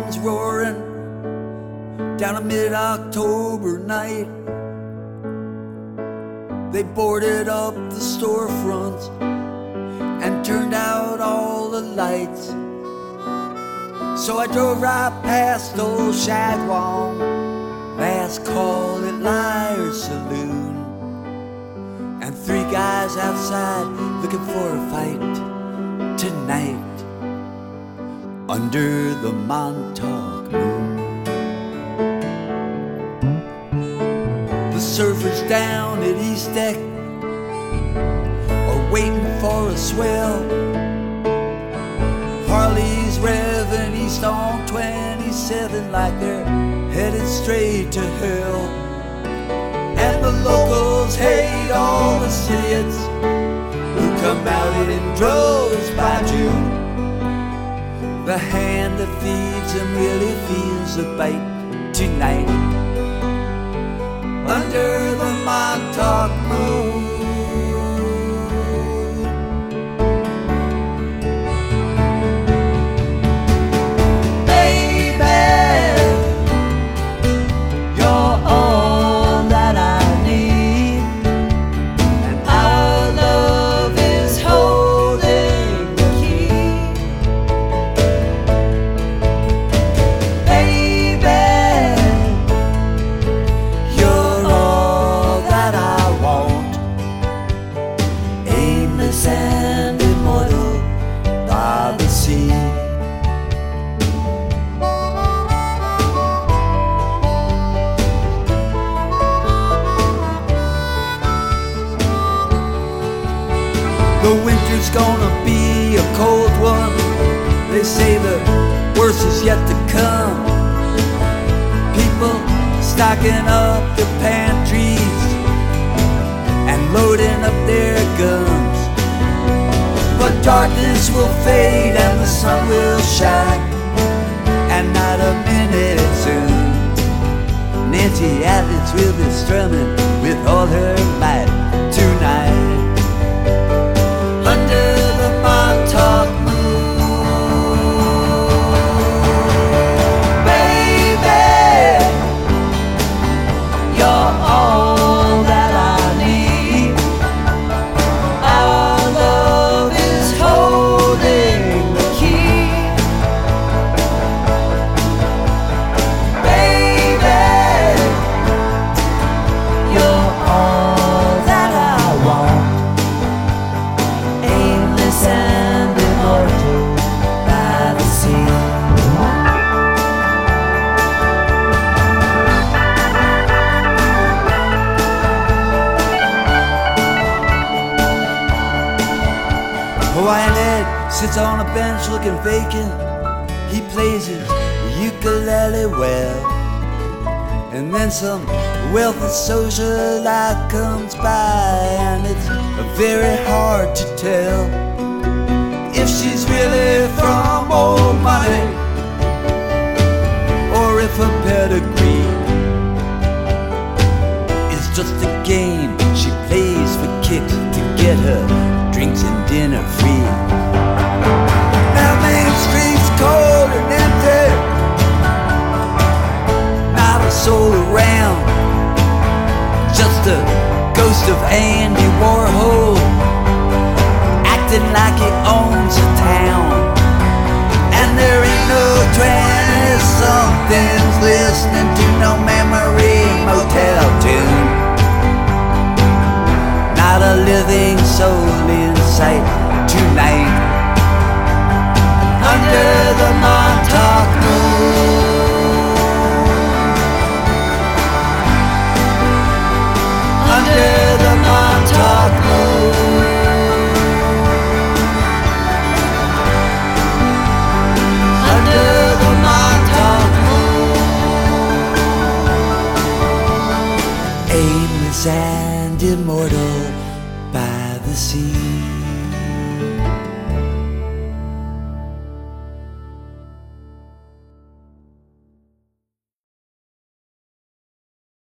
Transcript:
comes roaring down a mid-October night. They boarded up the storefronts and turned out all the lights. So I drove right past old Shadwell, last call at Liar's Saloon, and three guys outside looking for a fight tonight under the Montauk moon. The surfers down at East Deck are waiting for a swell. Harley's revving east on 27 like they're headed straight to hell. And the locals hate all the idiots who come out in droves by June. The hand that feeds them really feels a bite tonight under the Montauk moon. And immortal by the sea. The winter's gonna be a cold one. They say the worst is yet to come. People stocking up their pantries and loading up their guns. But darkness will fade and the sun will shine, and not a minute soon Nancy Atlas will be strumming with all her might tonight under the Montauk moon. Baby, you're all that I need. Our love is holding the key. Baby, you're all that I want. Aimless and immortal by the sea. Hawaiian Ed sits on a bench looking vacant. He plays his ukulele well, and then some wealthy socialite comes by, and it's very hard to tell if she's really from old money or if her pedigree is just a game she plays for kicks to get her drinks and dinner free. Now Main Street's cold and empty, not a soul around, just a ghost of Andy Warhol acting like he owns a town. And there ain't no 20-somethings listening to no memory motel tune. Not a living soul in sight tonight under the Montauk moon. Under the Montauk moon. Under the Montauk moon. Aimless and immortal by the sea.